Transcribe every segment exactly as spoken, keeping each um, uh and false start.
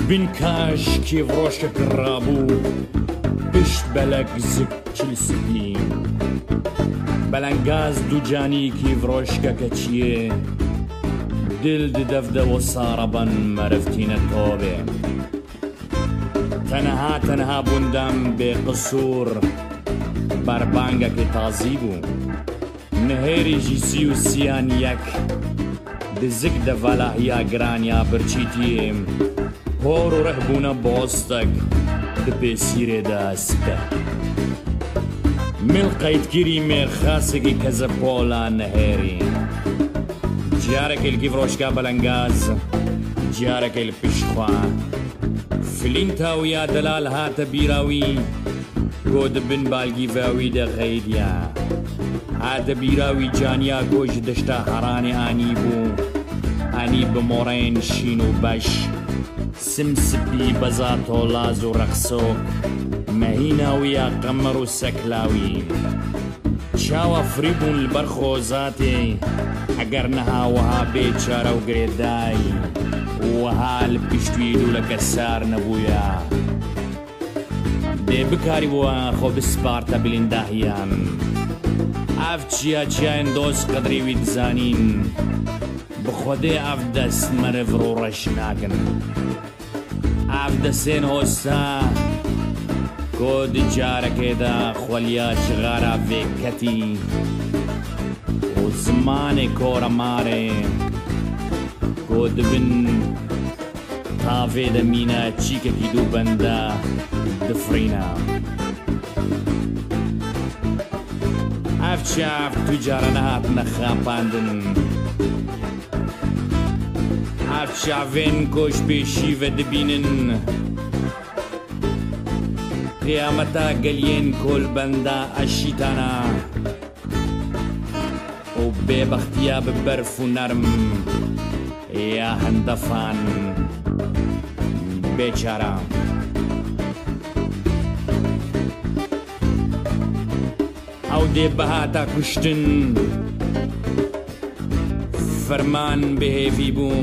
دبن کاش کیڤڕۆشک ڕابوو پشت بەلەک زک چل سپی بەلەنگاز دووجانی کیڤڕۆشکەکە چیێ دل ددەفدەوە ساڕەبەن مەرفتینە تۆبێ تەنەها تەنەها بوندەم بێ قسوور بەربانگەکە تازی بوو نهێریژی سی و سیان یەک دزک دەڤەلاهیا گرانیا برچیتیم هۆڕ و ڕەهبوونە بۆستەک دپێ سیرێدا سپە مل قەیدگیری مێرخاسێکی کەزە پۆڵا نەهێری جارێکی کیڤڕۆشکا بەلەنگاز جارێکی لە پشتخوا فلینتاویا دەلال هاتە بیراوی گۆ دبن بالگی ڤاوی دەغەیدیا هاتە بیراوی جانیا گۆژ دەشتا هەڕانی ئانی بوو ئانی بمۆڕێن شین و بەش سمسپی بەزا تۆڵاز و ڕەخسۆک مەهیناویە قەمەڕ و سەکلاوی چاوە فری بوون لەبەر خۆزاتێ ئەگەر نەهاوەها بێچارە و گرێدای وەها لە پشتوی دوولەکە سار نەبوویە دێ بکاری بووە خۆ بسپارتە بلینداهیان ئەف چیا چیان دۆست قەدریوی دزانین بخۆدێ ئەف دەست مەرڤ ڕۆ ڕەش ناکەن ئەف دەسێن هۆستا کۆ جارەکێدا خۆلیا چغارە vێکەتی و زمانێ کۆرە مارێ کۆ دبن تاڤێ دەمینە چیکێکی دوو بەندە دفرینە ئەف چاف تو جارە نەهاتنە خاپاندن ئەف چاڤێن کۆش پێشیڤە دبینن قیامەتا گەلیێن کۆلبەندە ئەشیتانە و بێبەختیا ببەرف و نەرم یا هەندەفان بێچارە ئەو دێ بەهاتە کوشتن فەرمان بەهێڤی بوو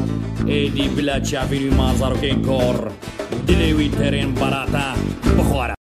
ئێدی بلا چاوینوی مازەڕۆکێن کۆڕ دلێوی تەرێن بەراتە بخۆرە